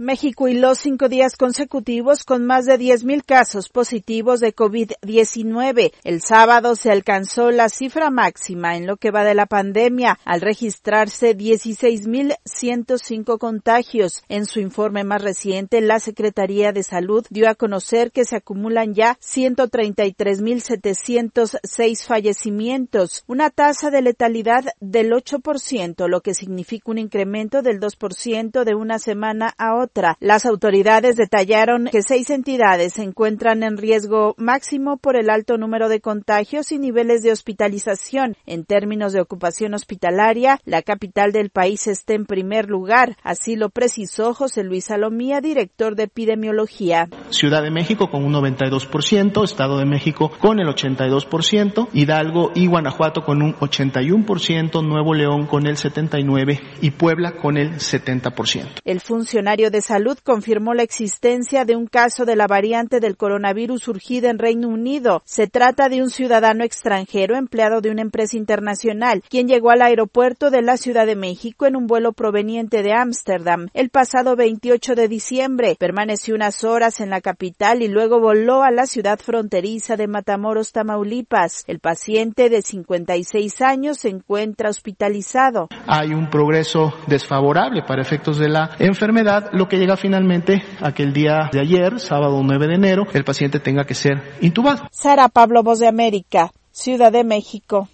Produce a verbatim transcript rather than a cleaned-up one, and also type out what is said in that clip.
México hiló cinco días consecutivos con más de diez mil casos positivos de COVID diecinueve. El sábado se alcanzó la cifra máxima en lo que va de la pandemia, al registrarse dieciséis mil ciento cinco contagios. En su informe más reciente, la Secretaría de Salud dio a conocer que se acumulan ya ciento treinta y tres mil setecientos seis fallecimientos, una tasa de letalidad del ocho por ciento, lo que significa un incremento del dos por ciento de una semana a otra. Las autoridades detallaron que seis entidades se encuentran en riesgo máximo por el alto número de contagios y niveles de hospitalización. En términos de ocupación hospitalaria, la capital del país está en primer lugar, así lo precisó José Luis Salomía, director de epidemiología. Ciudad de México con un noventa y dos por ciento, Estado de México con el ochenta y dos por ciento, Hidalgo y Guanajuato con un ochenta y uno por ciento, Nuevo León con el setenta y nueve por ciento y Puebla con el setenta por ciento. El funcionario de Salud confirmó la existencia de un caso de la variante del coronavirus surgida en Reino Unido. Se trata de un ciudadano extranjero empleado de una empresa internacional, quien llegó al aeropuerto de la Ciudad de México en un vuelo proveniente de Ámsterdam el pasado veintiocho de diciembre. Permaneció unas horas en la capital y luego voló a la ciudad fronteriza de Matamoros, Tamaulipas. El paciente de cincuenta y seis años se encuentra hospitalizado. Hay un progreso desfavorable para efectos de la enfermedad, lo que llega finalmente a que el día de ayer, sábado nueve de enero, el paciente tenga que ser intubado. Sara Pablo, Voz de América, Ciudad de México.